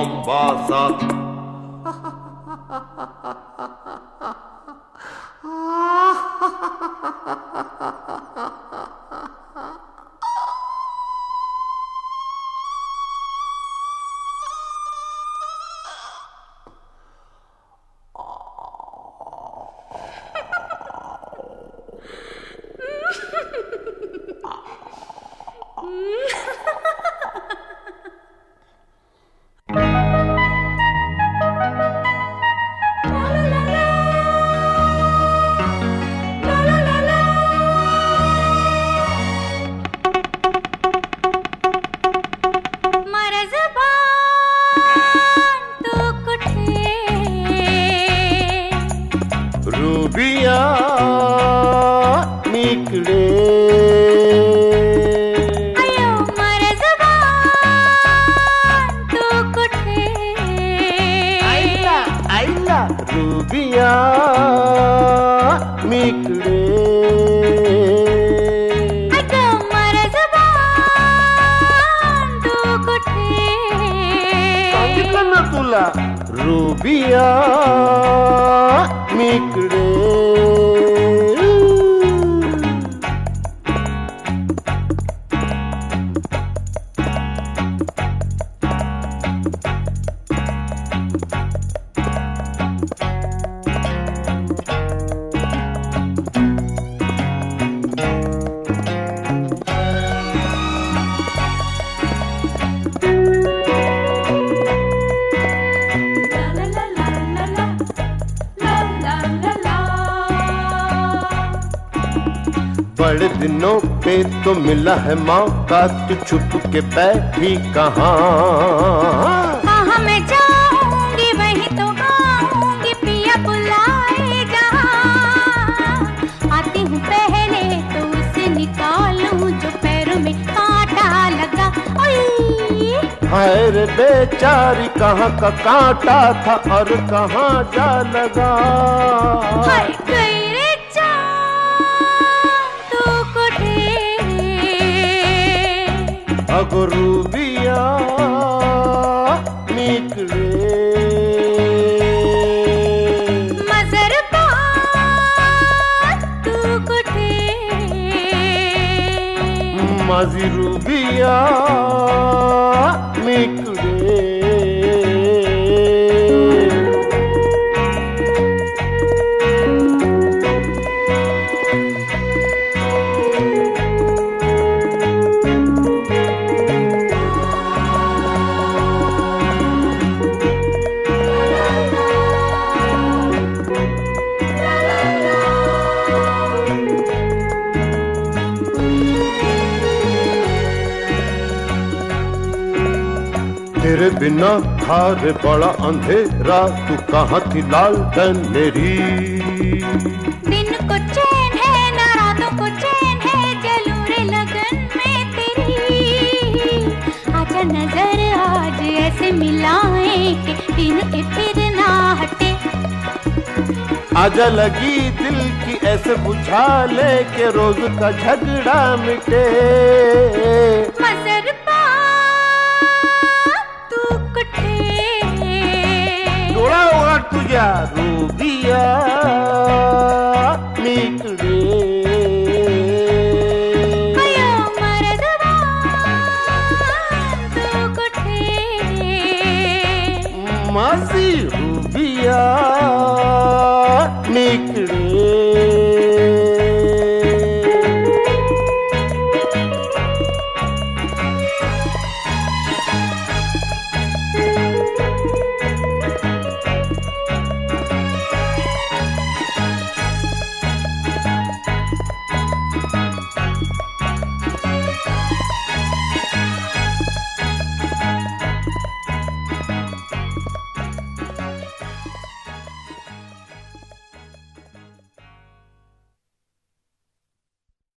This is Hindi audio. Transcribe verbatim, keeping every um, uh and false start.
Mombasa. रूबिया निकले अयो मर ज़बान तो कुठे आइला आइला रूबिया निकले अयो मर ज़बान तो कुठे सांगितलं ना तुला रूबिया निकले बड़े दिनों पे तो मिला है मौका, तू छुप के बैठी कहाँ? कहाँ मैं जाऊंगी वहीं तो आऊंगी, पिया बुलाए जहाँ। आती हूँ पहले तो उसे निकालूं जो पैरों में कांटा लगा। ओए हाय रे बेचारी, कहाँ का कांटा था और कहाँ जा लगा। हाय गई रे अगो रूबिया निकले मजरबान तू कुठे माजी रूबिया निकले तेरे बिना था रे बड़ा अंधेरा, तू कहाँ थी लालटेन मेरी? दिन को चैन है ना रातों को चैन है, जलूं रे लगन में तेरी। आजा नजर आज ऐसे मिलाएं कि दिन के फिर ना हटे। आजा लगी दिल की ऐसे बुझा ले के रोज का झगड़ा मिटे। डोळा ओळख तुझ्या रूबिया निकले अयो मर ज़बान तू कुठे मासी रूबिया निकले